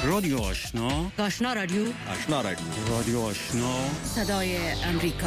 رادیو آشنا، آشنا رادیو، رادیو آشنا، صدای امریکا.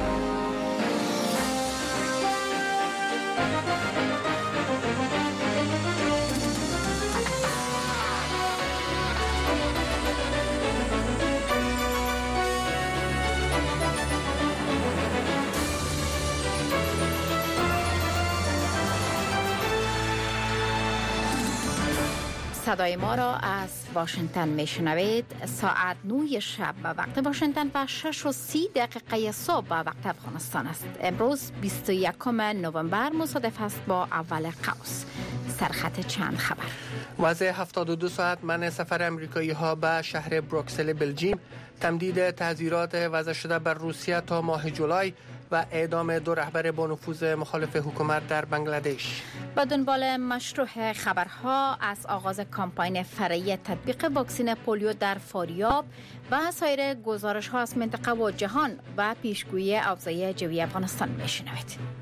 صدای ما را از واشنگتن میشنوید. ساعت 9 شب به وقت واشنگتن و 6:30 صبح به وقت افغانستان است. امروز 21 نوامبر مصادف است با اول قوس. سرخط چند خبر. وضع 72 ساعت منع سفر امریکایی ها به شهر بروکسل بلژیم، تمدید تعزیرات وضع شده بر روسیه تا ماه جولای و اعدام 2 رهبر با نفوذ مخالف حکومت در بنگلادش. با دنبال مشروع خبرها از آغاز کامپاین فرعی تطبیق واکسن پولیو در فاریاب و سایر گزارش ها از منطقه و جهان و پیشگویی اوضاع جوی افغانستان میشنوید.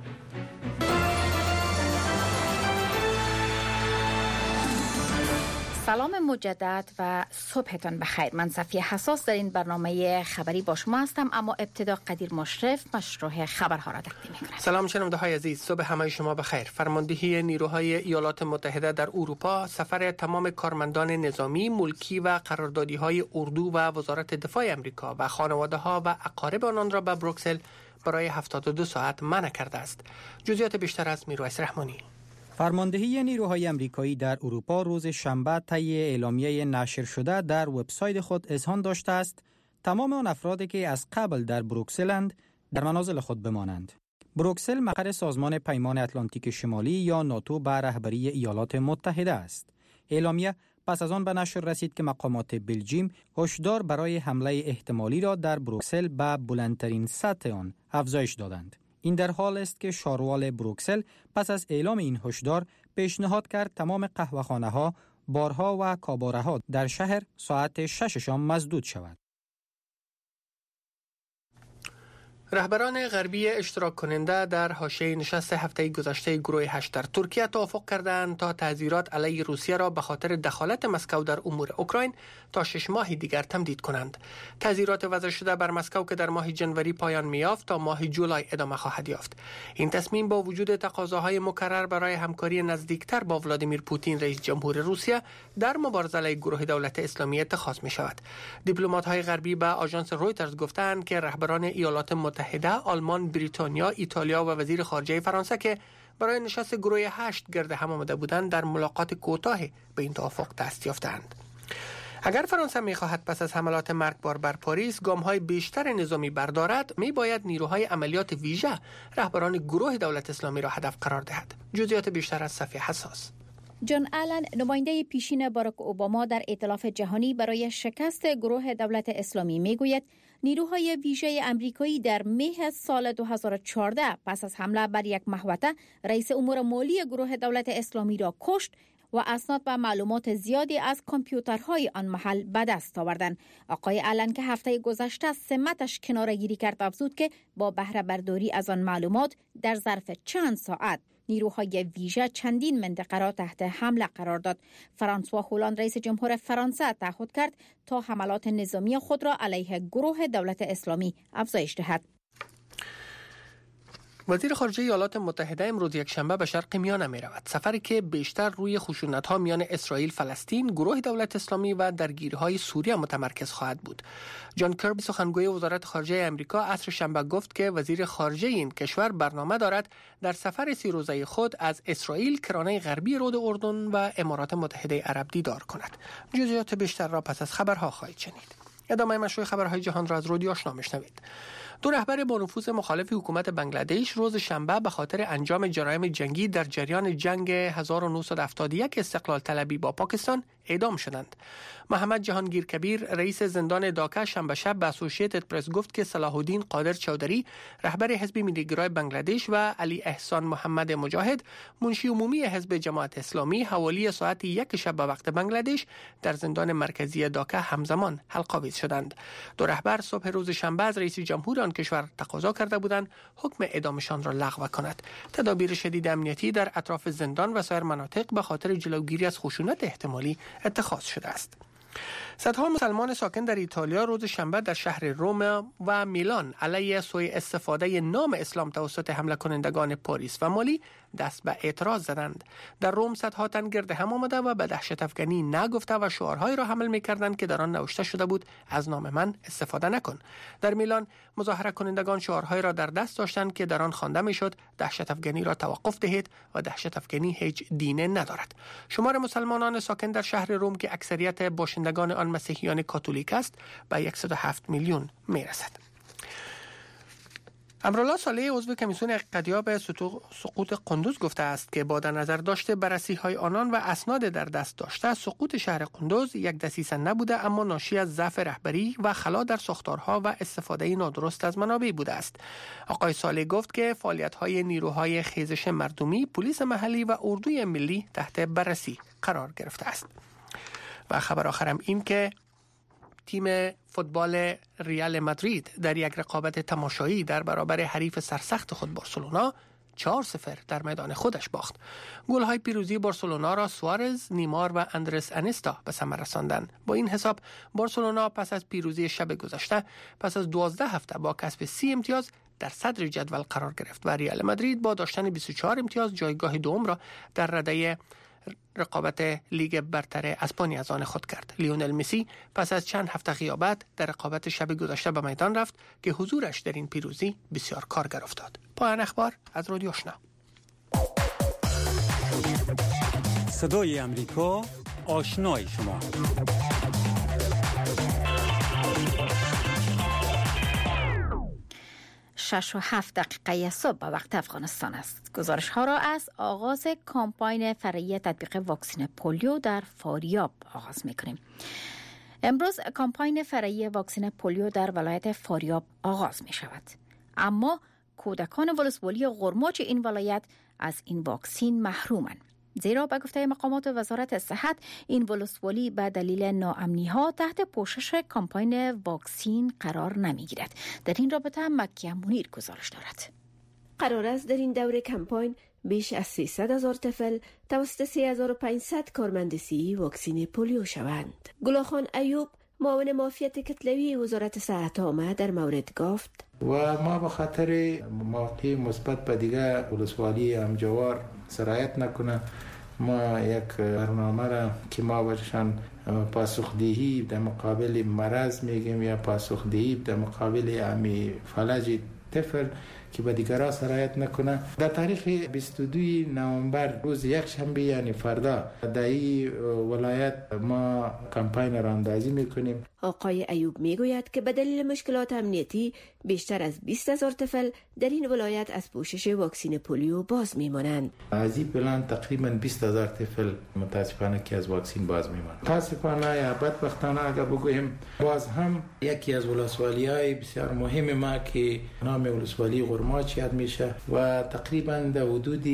سلام مجدد و صبحتان بخیر. من صفیه حساس در این برنامه خبری با شما هستم، اما ابتدا قدیر مشرف مشروع خبرها را تقدیم می‌کند. سلام شنونده های عزیز، صبح همه شما بخیر. فرماندهی نیروهای ایالات متحده در اروپا سفر تمام کارمندان نظامی، ملکی و قراردادی های اردو و وزارت دفاع امریکا و خانواده ها و اقارب آنان را به بروکسل برای 72 ساعت منع کرده است. جزئیات بیشتر از میرویس رحمانی. فرماندهی نیروهای امریکایی در اروپا روز شنبه طی اعلامیه نشر شده در وبسایت خود اذعان داشته است تمام آن افرادی که از قبل در بروکسلند در منازل خود بمانند. بروکسل مقر سازمان پیمان اتلانتیک شمالی یا ناتو به رهبری ایالات متحده است. اعلامیه پس از آن به نشر رسید که مقامات بلژیم هشدار برای حمله احتمالی را در بروکسل به بلندترین سطح آن افزایش دادند. این در حال است که شاروال بروکسل پس از اعلام این هشدار پیشنهاد کرد تمام قهوه‌خانه‌ها، بارها و کاباره‌ها در شهر ساعت 6 شام مسدود شود. رهبران غربی اشتراک کننده در حاشیه نشست هفته گذشته گروه 8 در ترکیه توافق کردند تا تعزیرات علیه روسیه را به خاطر دخالت مسکو در امور اوکراین تا 6 ماه دیگر تمدید کنند. تعزیرات وضع شده بر مسکو که در ماه جنوری پایان می‌یافت تا ماه جولای ادامه خواهد یافت. این تصمیم با وجود تقاضاهای مکرر برای همکاری نزدیکتر با ولادیمیر پوتین رئیس جمهور روسیه در مبارزه علیه گروه دولت اسلامی اتخاذ می‌شود. دیپلمات‌های غربی به آژانس رویترز گفتند که رهبران ایالات متحده، آلمان، بریتانیا، ایتالیا و وزیر خارجه فرانسه که برای نشست گروه 8 گرد هم آمده بودند در ملاقات کوتاهی به این توافق دست یافتند. اگر فرانسه می‌خواهد پس از حملات مرگبار بر پاریس گام‌های بیشتر نظامی بردارد، می‌باید نیروهای عملیات ویژه رهبران گروه دولت اسلامی را هدف قرار دهد. جزئیات بیشتر از صفحه حساس. جان آلن، نماینده پیشین باراک اوباما در ائتلاف جهانی برای شکست گروه دولت اسلامی میگوید نیروهای ویژه امریکایی در مه سال 2014 پس از حمله بر یک محوطه رئیس امور مالی گروه دولت اسلامی را کشت و اسناد و معلومات زیادی از کامپیوترهای آن محل به دست آوردند. آقای آلن که هفته گذشته سمتش کناره‌گیری کرد افزود که با بهره برداری از آن معلومات در ظرف چند ساعت نیروهای ویژه چندین منطقه را تحت حمله قرار داد. فرانسوا هولند رئیس جمهور فرانسه تعهد کرد تا حملات نظامی خود را علیه گروه دولت اسلامی افزایش دهد. وزیر خارجه ایالات متحده امروز یک شنبه به شرق میانه می رود. سفری که بیشتر روی خشونت‌ها میان اسرائیل، فلسطین، گروه دولت اسلامی و درگیری‌های سوریه متمرکز خواهد بود. جان کربی سخنگوی وزارت خارجه امریکا عصر شنبه گفت که وزیر خارجه این کشور برنامه دارد در سفر 30 روزه خود از اسرائیل، کرانه غربی رود اردن و امارات متحده عرب دیدار کند. جزئیات بیشتر را پس از خبرها خواهید شنید. ادامه مشروع خبرهای جهان را از رادیو آشنا میشنوید. 2 رهبر با نفوذ مخالف حکومت بنگلادش روز شنبه به خاطر انجام جرایم جنگی در جریان جنگ 1971 استقلال طلبی با پاکستان اعدام شدند. محمد جهانگیر کبیر رئیس زندان داکا شنبه شب به اسوسییتد پرس گفت که صلاح الدین قادر چودری رهبر حزب ملی‌گرای بنگلادش و علی احسان محمد مجاهد منشی عمومی حزب جماعت اسلامی حوالی ساعت 1 شب به وقت بنگلادش در زندان مرکزی داکا همزمان حلق‌آویز شدند. 2 رهبر صبح روز شنبه از رئیس جمهور آن کشور تقاضا کرده بودند حکم اعدامشان را لغو کند. تدابیر شدید امنیتی در اطراف زندان و سایر مناطق به خاطر جلوگیری از خشونت احتمالی اتخاذ شده است. صدها مسلمان ساکن در ایتالیا روز شنبه در شهر روم و میلان علیه سوء استفاده نام اسلام توسط حمله کنندگان پاریس و مالی دست به اعتراض زدند. در روم صدها تن گرد هم آمده و به دهشت افکنی نگفته و شعارهایی را حمل می‌کردند که در آن نوشته شده بود از نام من استفاده نکن. در میلان مظاهره کنندگان شعارهایی را در دست داشتند که در آن خوانده میشد دهشت افکنی را توقف دهید و دهشت افکنی هیچ دینه ندارد. شمار مسلمانان ساکن در شهر روم که اکثریت باشندگان آن مسیحیان کاتولیک است به 107 میلیون میرسد. امرالله صالح عضو کمیسیون اقتدیا به سقوط قندوز گفته است که با در نظر داشته بررسی‌های آنان و اسناد در دست داشته سقوط شهر قندوز یک دسیسه نبوده اما ناشی از ضعف رهبری و خلا در ساختارها و استفاده نادرست از منابع بوده است. آقای صالح گفت که فعالیت‌های نیروهای خیزش مردمی، پلیس محلی و اردوی ملی تحت بررسی قرار گرفته است. و خبر آخرم این که تیم فوتبال ریال مادرید در یک رقابت تماشایی در برابر حریف سرسخت خود بارسلونا 4-0 در میدان خودش باخت. گل‌های پیروزی بارسلونا را سوارز، نیمار و اندرس انستا به ثمر رساندند. با این حساب بارسلونا پس از پیروزی شب گذشته پس از 12 هفته با کسب 30 امتیاز در صدر جدول قرار گرفت و ریال مادرید با داشتن 24 امتیاز جایگاه دوم را در رده رقابت لیگ برتر اسپانیا از آن خود کرد. لیونل مسی پس از چند هفته غیابت در رقابت شب گذشته به میدان رفت که حضورش در این پیروزی بسیار کارگر افتاد. پایان اخبار از رادیو آشنا. صدای امریکا، آشنای شما. 6:07 صبح به وقت افغانستان است. گزارش ها را از آغاز کامپاین فرعی تطبیق واکسن پولیو در فاریاب آغاز می‌کنیم. امروز کامپاین فرعی واکسن پولیو در ولایت فاریاب آغاز می شود. اما کودکان ولسوالی غرماچ این ولایت از این واکسین محرومند. زیرا به گفته مقامات وزارت صحت این ولسوالی به دلیل ناامنی‌ها تحت پوشش کامپاین واکسین قرار نمی‌گیرد. در این رابطه مکیه منیر گزارش دارد. قرار است در این دوره کمپاین بیش از 300,000 طفل توسط 3500 کارمند صحی واکسین پولیو شوند. گلاخان ایوب معاون معافیت کتلوی وزارت صحت عامه در مورد گفت و ما به خاطر موقع مثبت به دیگه ولسوالی همجوار سرایت نکنه ما یک برنامه را که ما برشان پاسخدهی در مقابل مرض میگیم یا پاسخدهی در مقابل امی فلج طفل که به دیگرها سرایت نکنه. در تاریخ 22 نوامبر روز یک شنبه یعنی فردا در این ولایت ما کمپاین را اندازی میکنیم. آقای ایوب میگوید که به دلیل مشکلات امنیتی بیشتر از 20,000 طفل در این ولایت از پوشش واکسین پولیو باز میمانند. از این پلان تقریبا 20,000 طفل متاسفانه که از واکسین باز میمانند. متاسفانه یا بدبختانه اگر بگویم باز هم یکی از ولسوالی‌های بسیار مهم ما که نام ولسوالی غرماچ یاد میشه و تقریبا در حدود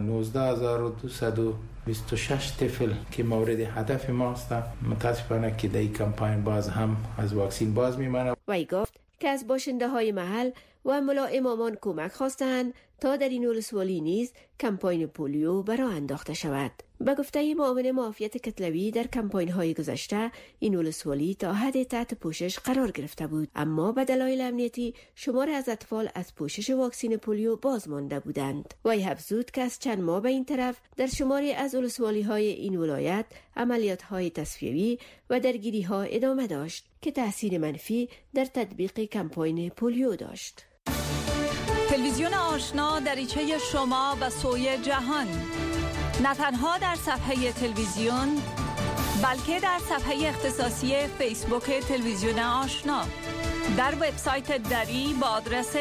19,226 طفل که مورد هدف ماست متاسفانه که در این کمپاین باز هم از واکسین باز میمانه. وی گفت که از باشنده های محل و ملائمامان کمک خواستند تا در این ولسوالی نیز کمپاین پولیو برا انداخته شود. به گفته معاون معافیت کتلوی در کمپاین های گذشته این ولسوالی تا حد تحت پوشش قرار گرفته بود، اما به دلایل امنیتی شمار از اطفال از پوشش واکسین پولیو باز مانده بودند. وی افزود که از چند ماه به این طرف در شماری از ولسوالی های این ولایت عملیات های تصفیوی و درگیری ها ادامه داشت که تاثیر منفی در تطبیق کمپاین پولیو داشت. تلویزیون آشنا دریچه شما و سوی جهان، نه تنها در صفحه تلویزیون بلکه در صفحه اختصاصی فیسبوک تلویزیون آشنا، در وبسایت دری با آدرس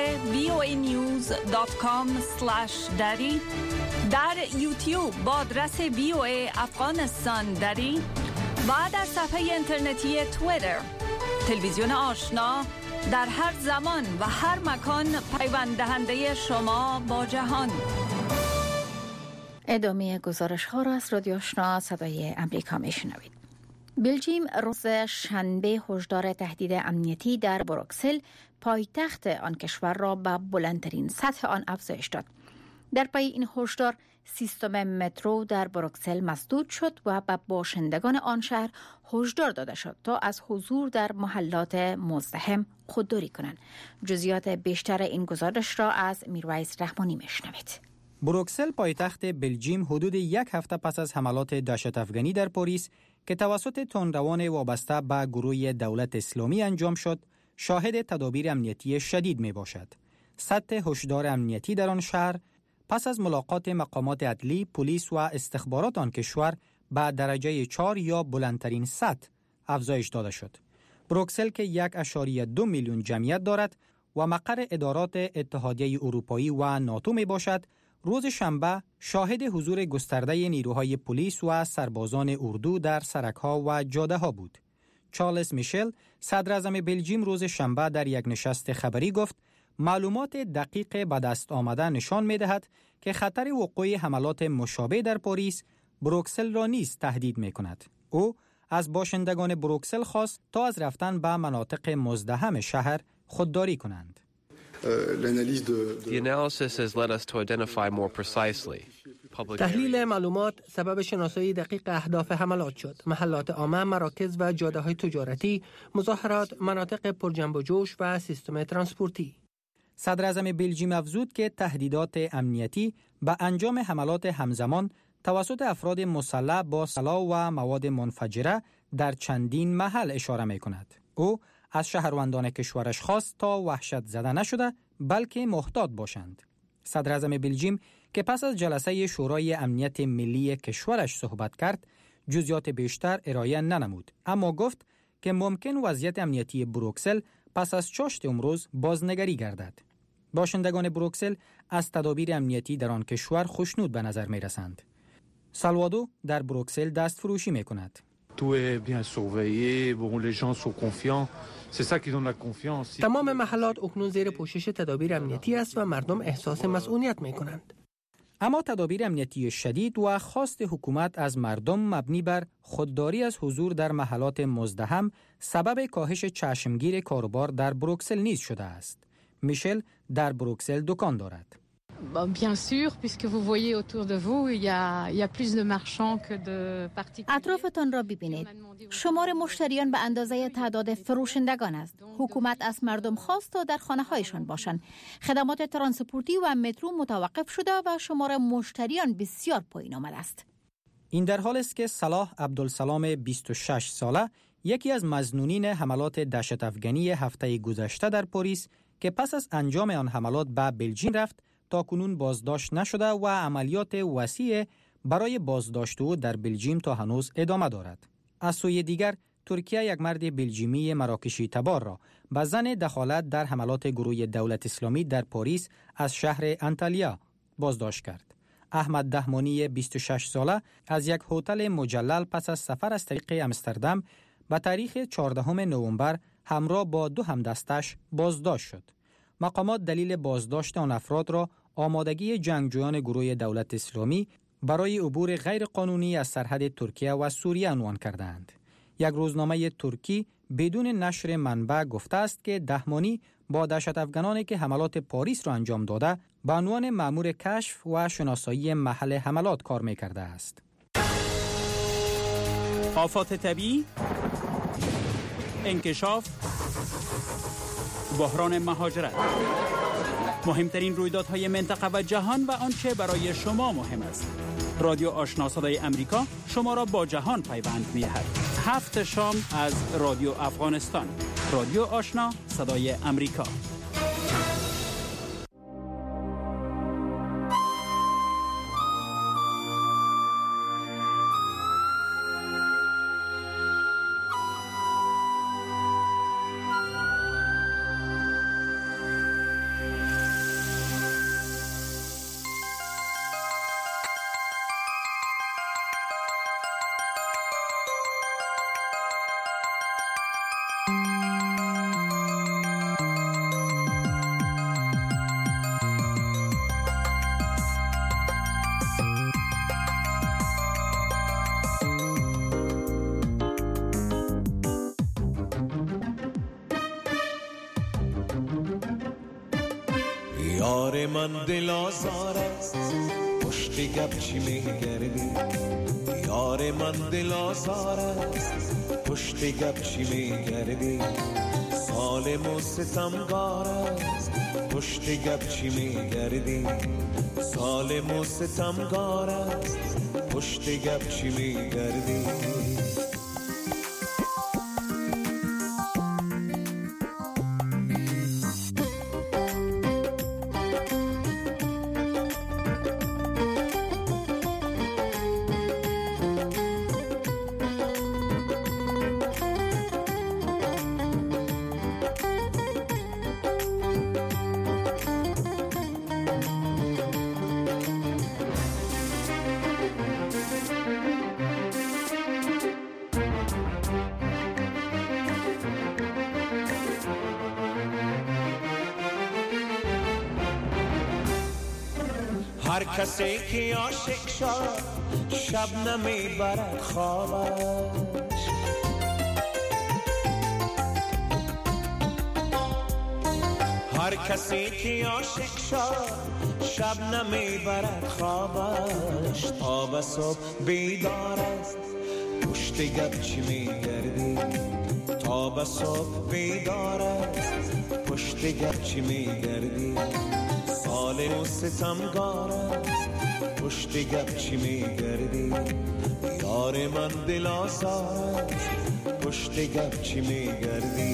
voanews.com/dari، در یوتیوب با آدرس VOA افغانستان دری و در صفحه اینترنتی توییتر. تلویزیون آشنا در هر زمان و هر مکان پیوند دهنده شما با جهان. ادامه گزارش ها را از رادیو آشنا صدای امریکا میشنوید. بلژیم روز شنبه هشدار تهدید امنیتی در بروکسل پایتخت آن کشور را به بلندترین سطح آن افزایش داد. در پی این هشدار سیستم مترو در بروکسل مسدود شد و به باشندگان آن شهر هشدار داده شد تا از حضور در محلات مزدحم خودداری کنند. جزئیات بیشتر این گزارش را از میرویس رحمانی میشنوید. بروکسل پایتخت بلژیم حدود یک هفته پس از حملات دهشت افغانی در پاریس که توسط تندروان وابسته به گروه دولت اسلامی انجام شد، شاهد تدابیر امنیتی شدید می باشد. سطح هشدار امنیتی در آن شهر پس از ملاقات مقامات عدلی، پلیس و استخبارات آن کشور به درجه 4 یا بلندترین سطح افزایش داده شد. بروکسل که 1.2 میلیون جمعیت دارد و مقر ادارات اتحادیه اروپایی و ناتو می باشد، روز شنبه شاهد حضور گسترده نیروهای پلیس و سربازان اردو در سرک‌ها و جاده‌ها بود. چارلز میشل، صدر اعظم بلژیم، روز شنبه در یک نشست خبری گفت معلومات دقیق به دست آمده نشان می‌دهد که خطر وقوع حملات مشابه در پاریس بروکسل را نیز تهدید می‌کند. او از باشندگان بروکسل خواست تا از رفتن به مناطق مزدحم شهر خودداری کنند. تحلیل معلومات سبب شناسایی دقیق اهداف حملات شد. محلات عامه، مراکز و جاده‌های تجارتی، مظاهرات، مناطق پرجنب و جوش و سیستم ترانسپورتی. صدر اعظم بلژیم افزود که تهدیدات امنیتی به انجام حملات همزمان توسط افراد مسلح با سلاح و مواد منفجره در چندین محل اشاره می‌کند. او از شهروندان کشورش خواست تا وحشت زده نشده بلکه محتاط باشند. صدر اعظم بلژیم که پس از جلسه شورای امنیت ملی کشورش صحبت کرد، جزئیات بیشتر ارائه ننمود، اما گفت که ممکن وضعیت امنیتی بروکسل پس از چاشت امروز بازنگری گردد. باشندگان بروکسل از تدابیر امنیتی در آن کشور خوشنود به نظر می رسند. سالوادو در بروکسل دست فروشی می کند. تمام محلات اکنون زیر پوشش تدابیر امنیتی است و مردم احساس مسئولیت می کنند. اما تدابیر امنیتی شدید و خواست حکومت از مردم مبنی بر خودداری از حضور در محلات مزدحم سبب کاهش چشمگیر کاروبار در بروکسل نیز شده است. میشل در بروکسل دکان دارد. Bien sûr, puisque vous voyez autour de vous, il y a plus de marchands que de particuliers. اطرافتان را ببینید. شمار مشتریان به اندازه تعداد فروشندگان است. حکومت از مردم خواست تا در خانه‌هایشان باشند. خدمات ترانسپورتی و مترو متوقف شده و شمار مشتریان بسیار پایین آمده است. این در حالی است که صلاح عبدالسلام 26 ساله یکی از مظنونین حملات دهشت افغانی هفته گذشته در پاریس که پس از انجام آن حملات به بلژیم رفت تا کنون بازداشت نشده و عملیات وسیع برای بازداشت او در بلژیم تا هنوز ادامه دارد. از سوی دیگر ترکیه یک مرد بلژیمی مراکشی تبار را به ظن دخالت در حملات گروه دولت اسلامی در پاریس از شهر انتالیا بازداشت کرد. احمد دهمانی 26 ساله از یک هتل مجلل پس از سفر از طریق امستردام به تاریخ 14 نوامبر همراه با 2 همدستش بازداشت شد. مقامات دلیل بازداشت آن افراد را آمادگی جنگجویان گروه دولت اسلامی برای عبور غیر قانونی از سرحد ترکیه و سوریه عنوان کردند. یک روزنامه ترکی بدون نشر منبع گفته است که دهمانی با دهشت افغانانی که حملات پاریس را انجام داده به عنوان مأمور کشف و شناسایی محل حملات کار می‌کرده است. آفات طبیعی، انکشاف، بحران مهاجرت، مهمترین رویدادهای منطقه و جهان و آنچه برای شما مهم است. رادیو آشنا صدای امریکا شما را با جهان پیوند می‌دهد. 7 شام از رادیو افغانستان. رادیو آشنا صدای امریکا. یار من دل آزار است پشت گپ چی میگردی یار من دل آزار است پشت گپ چی میگردی ظالم و ستمگار است پشت گپ چی میگردی ظالم و ستمگار است پشت گپ چی میگردی هر کسی که عاشق شد شب نمیبرد خوابش هر کسی که عاشق شد شب نمیبرد خوابش تا به صبح بیدار است پشت گپ چی میگردی تا به صبح بیدار است پشت گپ چی میگردی ظالم و ستمگار است پشت گپ چی میگردی یار من دل آزار است پشت گپ چی میگردی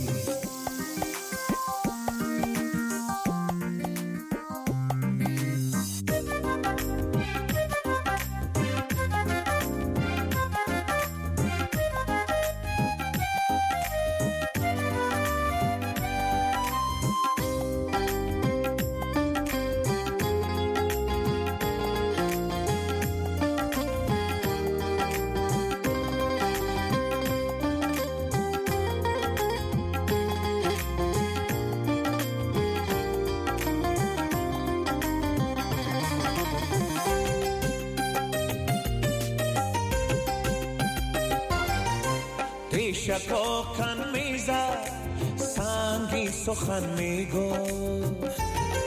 شکاکن میزد سنگی سخن میگفت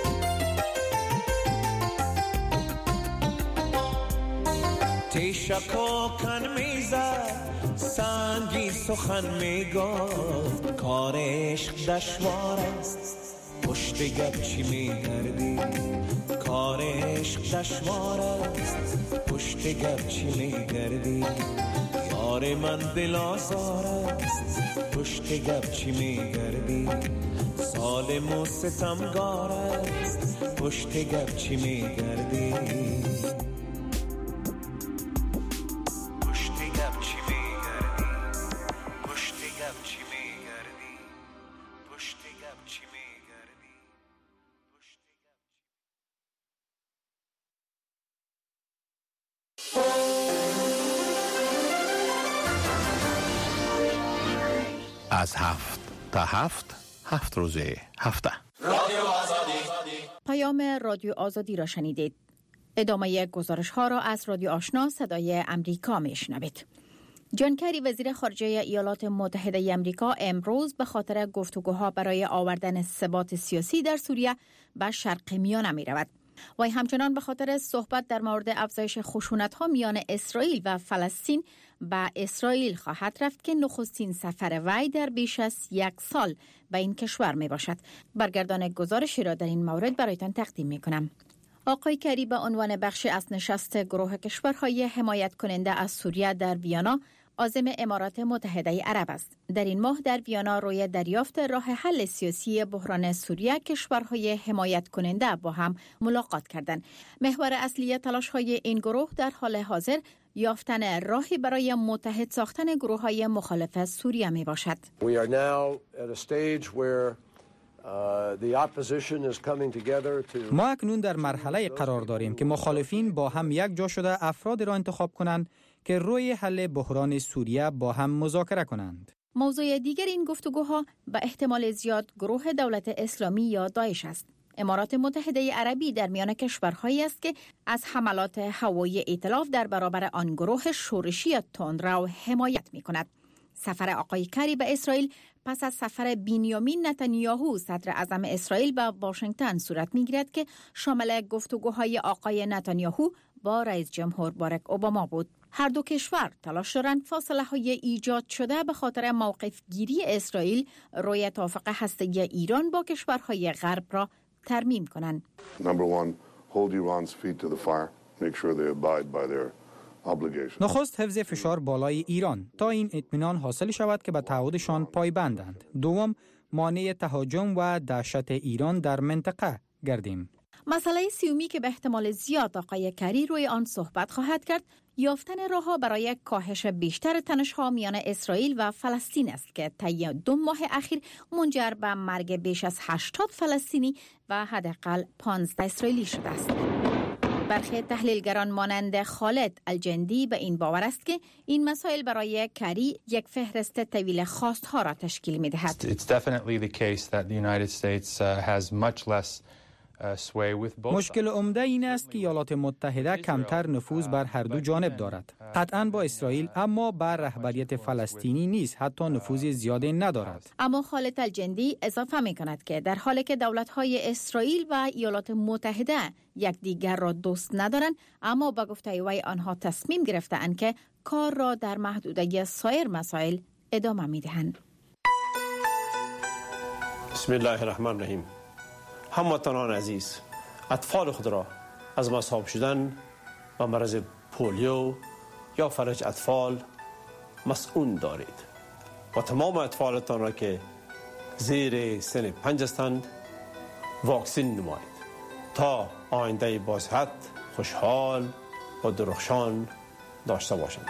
شکاکن میزد سنگی سخن میگفت کار عشق دشوار است پشت گپ چی میگردی کار عشق دشوار است پشت گپ چی میگردی یار من دل آزار است پشت گپ چی میگردی ظالم و ستمگار است پشت گپ چی میگردی پشت گپ چی میگردی پشت گپ چی میگردی پشت گپ چی میگردی از 7 تا 7 روز هفته پیام رادیو آزادی را شنیدید. ادامه گزارش ها را از رادیو آشنا صدای امریکا میشنوید. جان کری وزیر خارجه ایالات متحده آمریکا امروز به خاطر گفتگوها برای آوردن ثبات سیاسی در سوریه به شرق میانه می رود. وی همچنان به خاطر صحبت در مورد افزایش خشونت‌ها میان اسرائیل و فلسطین به اسرائیل خواهد رفت که نخستین سفر وی در بیش از 1 سال به این کشور می باشد. برگردان گزارشی را در این مورد برایتان تقدیم می کنم. آقای کری به عنوان بخشی از نشست گروه کشورهای حمایت کننده از سوریه در ویانا عازم امارات متحده عرب است. در این ماه در ویانا روی دریافت راه حل سیاسی بحران سوریه کشورهای حمایت کننده با هم ملاقات کردند. محور اصلی تلاش‌های این گروه در حال حاضر یافتن راهی برای متحد ساختن گروه‌های مخالف سوریه می باشد. ما اکنون در مرحله قرار داریم که مخالفین با هم یک جا شده افراد را انتخاب کنند که روی حل بحران سوریه با هم مذاکره کنند. موضوع دیگر این گفتگوها به احتمال زیاد گروه دولت اسلامی یا داعش است. امارات متحده عربی در میان کشورهایی است که از حملات هوایی ائتلاف در برابر آن گروه شورشی تندرو حمایت می کند. سفر آقای کری به اسرائیل پس از سفر بنیامین نتانیاهو صدر اعظم اسرائیل به واشنگتن صورت می‌گیرد که شامل گفتگوهای آقای نتانیاهو با رئیس جمهور باراک اوباما بود. هر دو کشور تلاش دارند فاصله‌های ایجاد شده به خاطر موقف گیری اسرائیل روی توافق هسته‌ای ایران با کشورهای غرب را ترمیم کنند. نخست حفظ فشار بالای ایران تا این اطمینان حاصل شود که به تعهدشان پایبندند. دوم، مانع تهاجم و دهشت ایران در منطقه گردیم. مسئله سیومی که به احتمال زیاد آقای کری روی آن صحبت خواهد کرد، یافتن راه‌ها برای کاهش بیشتر تنش‌ها میان اسرائیل و فلسطین است که طی 2 ماه اخیر منجر به مرگ بیش از 80 فلسطینی و حداقل 15 اسرائیلی شده است. برخی تحلیلگران مانند خالد الجندی به این باور است که این مسائل برای کری یک فهرست طویل خواست‌ها را تشکیل می‌دهد. It's definitely the case that the United States has much less مشکل عمده این است که ایالات متحده کمتر نفوذ بر هر دو جانب دارد. قطعاً با اسرائیل، اما بر رهبریت فلسطینی نیز حتی نفوذ زیادی ندارد. اما خالد الجندی اضافه می کند که در حالی که دولت‌های اسرائیل و ایالات متحده یکدیگر را دوست ندارند، اما با گفته وی آنها تصمیم گرفته‌اند که کار را در محدوده سایر مسائل ادامه می‌دهند. بسم الله الرحمن الرحیم. هموطنان عزیز، اطفال خود را از مصاب شدن و مرض پولیو یا فلج اطفال مسئول دارید و تمام اطفالتان را که زیر سن 5 هستند واکسین نمایید تا آینده با صحت، خوشحال و درخشان داشته باشند.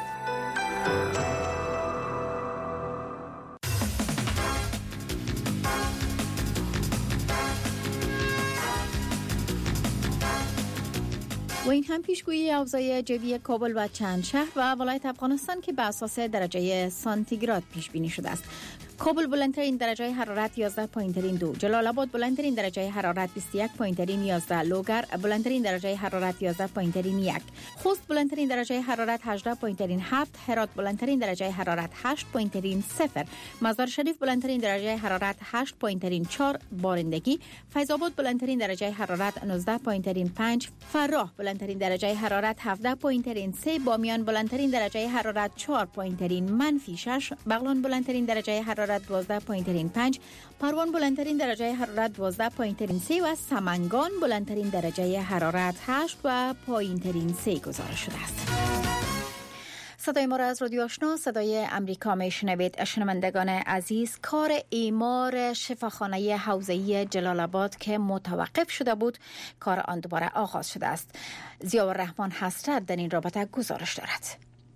و این هم پیشگویی اوضاع جوی کابل و چند شهر و ولایت افغانستان که به اساس درجه سانتیگراد پیش بینی شده است. کابل بلندترین درجه حرارت 11.2، جلال آباد بلندترین درجه حرارت 21.11، لوگر بلندترین درجه حرارت 11.1، خوست بلندترین درجه حرارت 18.7، هرات بلندترین درجه حرارت 8.0، مزار شریف بلندترین درجه حرارت 8.4، بارندگی فیض آباد بلندترین درجه حرارت 19.5، فراه بلندترین درجه حرارت 17.3، بامیان بلندترین درجه حرارت 4.-6، بغلان بلندترین درجه حرارت 12.5، پروان بلندترین درجه حرارت 12.3 و سمنگان بلندترین درجه حرارت 8 و پایینترین 3 گزارش شده است. صدای ما را از رادیو آشنا صدای امریکا میشنوید. شنوندگان عزیز، کار اعمار شفاخانه حوزه‌ای جلال آباد که متوقف شده بود، کار آن دوباره آغاز شده است. ضیاءالرحمن حسرت در این رابطه گزارش دارد.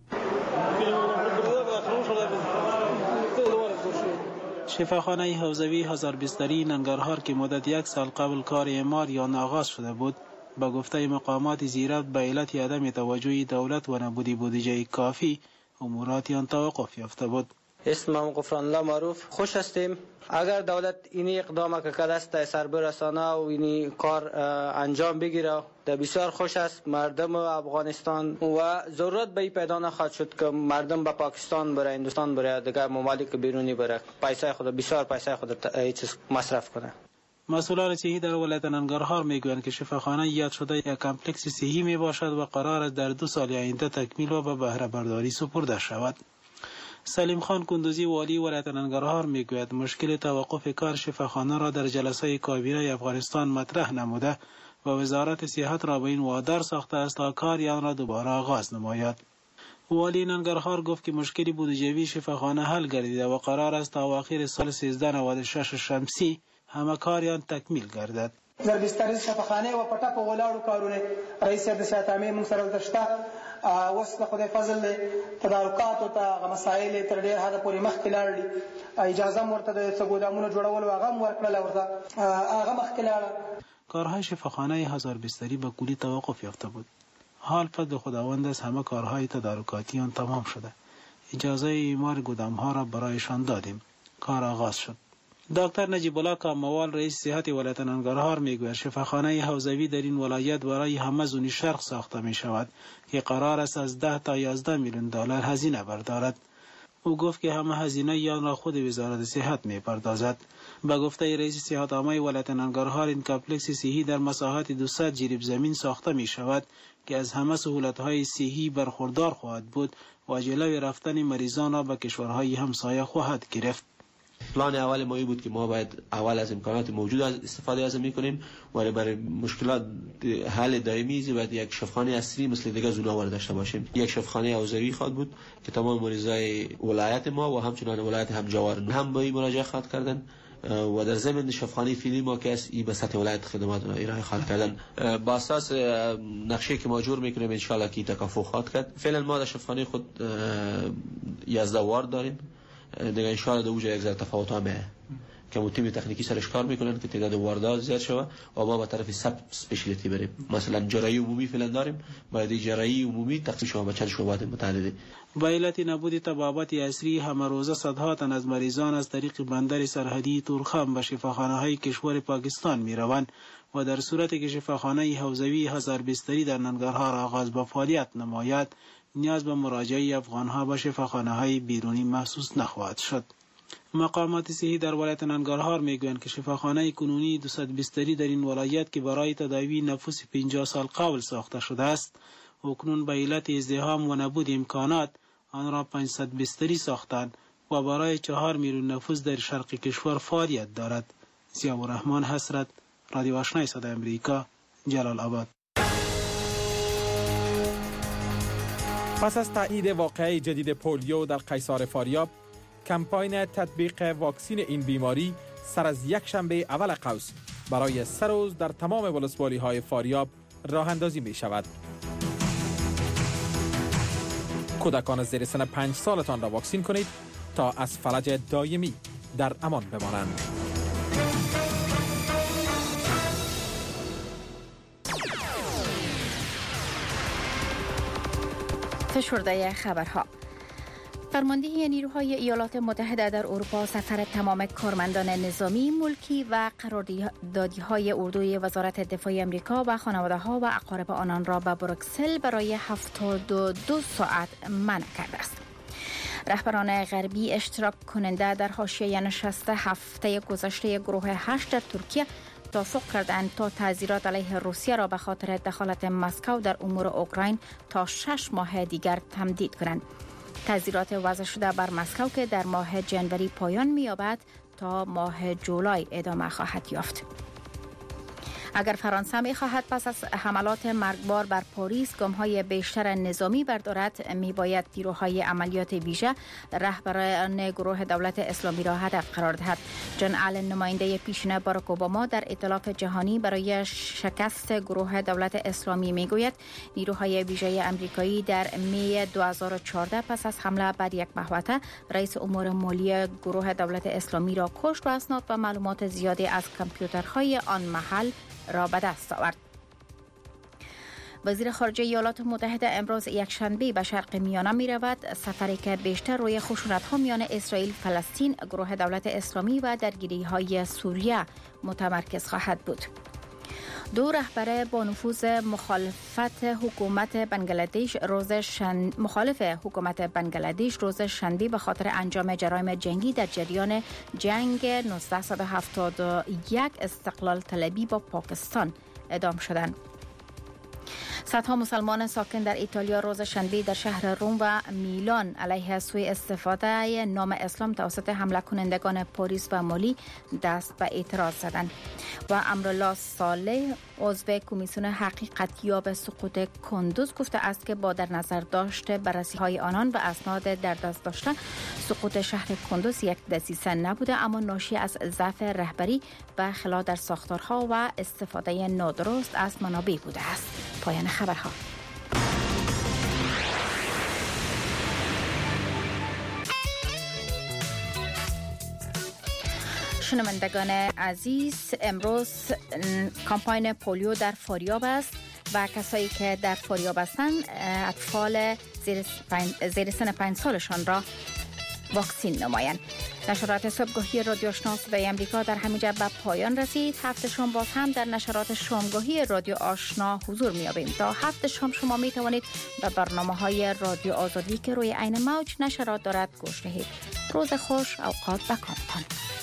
شفاخانه حوزوی هزار بستری ننگرهار که مدت 1 سال قبل کار اعمار آن آغاز شده بود، با گفته مقامات زیرت به علت عدم توجه دولت و نبود بودجه کافی، امورات آن توقف یافته بود. اسمم غفران الله معروف. خوش هستیم اگر دولت اینی اقدام که کرده است سر برسانه و اینی کار انجام بگیره، در بسیار خوش است. مردم افغانستان و ضرورت به پیدا نخواهد شد که مردم به پاکستان بره، هندوستان بره، دیگر ممالک بیرونی بره، پیسه خود بسیار پیسه خود مصرف کنه. مسئولان صحی در ولایت ننگرهار میگویند که شفاخانه یاد شده یک کمپلکس صحی می باشد و قرار است در 2 سال آینده تکمیل و به بهره برداری سپرده شود. سلیم خان کندوزی والی ولایت ننگرهار میگوید مشکل توقف کار شفاخانه را در جلسه کابینه افغانستان مطرح نموده و وزارت صحت را به این وادار ساخته است تا کار آن را دوباره آغاز نماید. والی ننگرهار گفت که مشکل بودجوی شفاخانه حل گردیده و قرار است تا اواخر سال 1396 شمسی همه کاریان تکمیل گردد. در بستر شفاخانه و پټه په ولاړو کارونه رئیس د شاتامي موږ سره دشته اوس د خدای فضل له تدارکات او ته مسائل تر ډیر حد پورې مخکې لاړ دي. اجازه مرته د څګودامونو جوړول هغه ورکړل ورته هغه مخکې لاړ. کارهای شفاخانه هزار بستری به کلی توقف یافته بود. حال فضل خداوند است همه کارهای تدارکاتی آن تمام شده. اجازه اعمار گودام‌ها را برایشان دادیم. کار آغاز شد. دکتر نجیب الله کاموال رئیس صحت ولایت ننگرهار میگوید شفاخانه حوزوی در این ولایت برای همه زون شرق ساخته می شود که قرار است از 10 تا 11 میلیون دلار هزینه بردارد. او گفت که همه هزینه آن را خود وزارت صحت می‌پردازد. با گفته رئیس صحت عامه ولایت ننگرهار، این کمپلکس صحی در مساحت 200 جریب زمین ساخته می شود که از همه سهولت‌های صحی برخوردار خواهد بود و جلوی رفتن مریضان را به کشورهای همسایه خواهد گرفت. پلان اول ما بود که ما باید اول از امکانات موجود استفاده از میکنیم ولی برای مشکلات حل دائمی باید یک شفاخانه اصلی مثل دیگه زوناور داشته باشیم. یک شفاخانه عضوی خواهد بود که تمام مریضای ولایت ما و همچنان ولایت همجوار هم به این مراجعه خواهد کردن و در ضمن شفاخانه فعلی ما که است این به سطح ولایت خدمات ارائه خواهد کردن. با اساس نقشه که ما جور میکنیم ان شاء الله که تکافو خواهد کرد. فعلا ما در شفاخانه خود 11 وارد داریم، دیگه ان شاء الله دوجا یک ذره تفاوت همه که تیم تکنیکی سرش کار میکنن که تعداد واردات زیاد شود و ما به طرف سب اسپشیالیتی بریم. مثلا جراحی عمومی فعلا داریم، باید جراحی عمومی تقسیم شود به چند شعبات متعدد. با علت نبود طبابت عصری همه روزه صدها تن از مریضان از طریق بندر سرحدی تورخم به شفاخانه‌های کشور پاکستان میروند و در صورتی که شفاخانه حوزوی 1000 بستری در ننگرهار آغاز به فعالیت نماید، نیاز به مراجعه افغانها به شفاخانه‌های بیرونی محسوس نخواهد شد. مقامات صحی در ولایت ننگرهار میگویند که شفاخانه کنونی 200 بستری در این ولایت که برای تداوی نفوس 50 سال قبل ساخته شده است، اکنون به علت ازدحام و نبود امکانات آن را 500 بستری ساختند و برای 4 میلیون نفوس در شرق کشور فعالیت دارد. ضیاء الرحمن حسرت، رادیو آشنای صدای امریکا، جلال آباد. پس از تایید واقعه جدید پولیو در قیصار فاریاب، کمپاین تطبیق واکسین این بیماری سر از یک شنبه اول قوس برای 3 روز در تمام ولسوالی‌های فاریاب راه اندازی می شود. کودکان زیر سن 5 سالتان را واکسین کنید تا از فلج دائمی در امان بمانند. فشرده خبرها. فرمانده نیروهای ایالات متحده در اروپا سفر تمام کارمندان نظامی، ملکی و قراردادی‌های اردوی وزارت دفاع آمریکا و خانواده‌ها و اقارب آنان را به بروکسل برای 72 ساعت منع کرده است. رهبران غربی اشتراک کننده در حاشیه نشست هفته گذشته گروه 8 در ترکیه توافق کردند تا تعزیرات علیه روسیه را به خاطر دخالت مسکو در امور اوکراین تا 6 ماه دیگر تمدید کنند. تعزیرات وضع شده بر مسکو که در ماه جنوری پایان می‌یابد تا ماه جولای ادامه خواهد یافت. اگر فرانسه می‌خواهد پس از حملات مرگبار بر پاریس گام‌های بیشتر نظامی بردارد، می‌باید نیروهای عملیات ویژه رهبران گروه دولت اسلامی را هدف قرار دهد. جان آلن، نماینده پیشین باراک اوباما در ائتلاف جهانی برای شکست گروه دولت اسلامی، می‌گوید نیروهای ویژه آمریکایی در می 2014 پس از حمله بر یک محوطه رئیس امور مالی گروه دولت اسلامی را کشت و اسناد و معلومات زیادی از کامپیوترهای آن محل را به دست آورد. وزیر خارجه ایالات متحده امروز یک شنبه به شرق میانه می رود، سفری که بیشتر روی خشونت‌ها میان اسرائیل، فلسطین، گروه دولت اسلامی و درگیری‌های سوریه متمرکز خواهد بود. 2 رهبر با نفوذ مخالف حکومت بنگلادش روز شنبه به خاطر انجام جرایم جنگی در جریان جنگ 1971 استقلال طلبی با پاکستان اعدام شدند. صدها مسلمان ساکن در ایتالیا روز شنبه در شهر روم و میلان علیه سوء استفاده نام اسلام توسط حمله کنندگان پاریس و مالی دست به اعتراض زدند. و امرالله صالح، عضو کمیسیون حقیقتیاب سقوط کندوز، گفته است که با در نظر داشته بررسی‌های آنان و اسناد در دست داشته سقوط شهر کندوز یک دسیسه نبوده، اما ناشی از ضعف رهبری و خلل در ساختارها و استفاده نادرست از منابع بوده است. پایان خبرها. شنوندگان عزیز، امروز کمپاین پولیو در فاریاب است و کسایی که در فاریاب هستند اطفال زیر سن 5 سالشان را واکسین نمایند. نشرات صبحگاهی رادیو آشنا صدای امریکا در همینجا به پایان رسید. هفت شام باز هم در نشرات شامگاهی رادیو آشنا حضور می‌یابیم. تا هفت شام شما می توانید به برنامه‌های رادیو آزادی که روی عین موج نشرات دارد گوش دهید. روز خوش، اوقات بکامتان.